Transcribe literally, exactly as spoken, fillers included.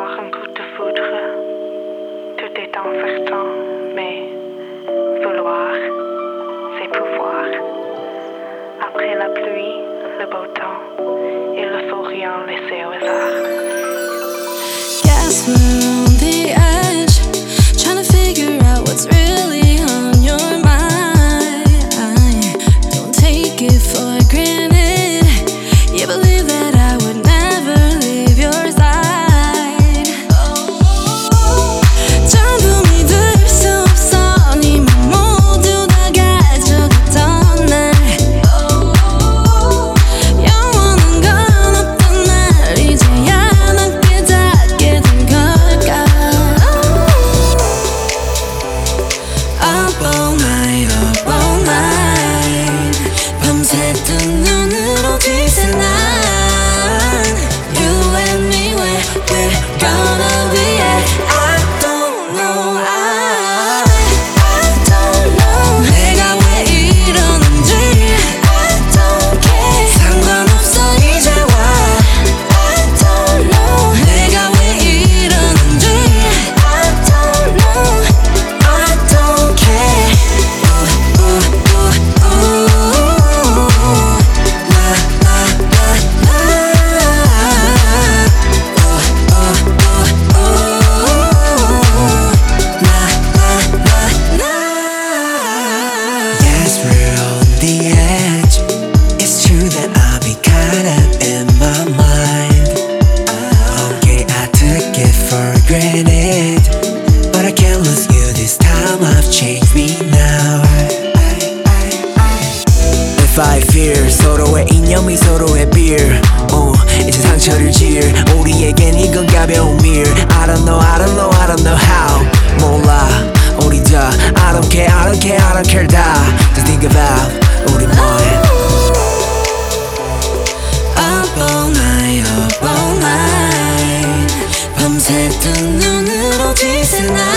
avoir un coup de foudre. Tout est enfertant, mais vouloir, c'est pouvoir. Après la pluie, le beau temps, il ne faut rien laisser au hasard. Guess we're on the edge, trying to figure out what's really on your mind. Don't take it for granted. You believe that I would never leave your side. 전부 믿을 수 없어. 네 맘 모두 다 가져갔던 날. 영원한 건 없던 날. 이제야 난 깨닫게 된 걸까. Up all night, up all night. 밤새 뜬 눈으로 지새 난. You and me, where we're gonna be at. I don't know, I, I don't know. 내가 왜 이러는지 I don't care. 상관없어 이제와. I don't know. 내가 왜 이러는지 I don't know. I don't care. Ooh, ooh, ooh, ooh. La, la, la, la. Ooh, ooh, ooh, ooh. La, la, la, la. Yes, we're on the edge. It's true that I'll be caught up in my mind. Okay, I took it for granted, but I can't lose you this time. I've changed me now. If I fear 서로의 이념이 서로의 beer, 어, 이제 상처를 지을 우리에겐 이건 가벼운 일. I don't know, I don't know, I don't know how. 몰라 우리 다 I don't care, I don't care, I don't care 다. Just think about 우리 뭐해. Up all night, up all night. 밤새 뜬 눈으로 지새 날.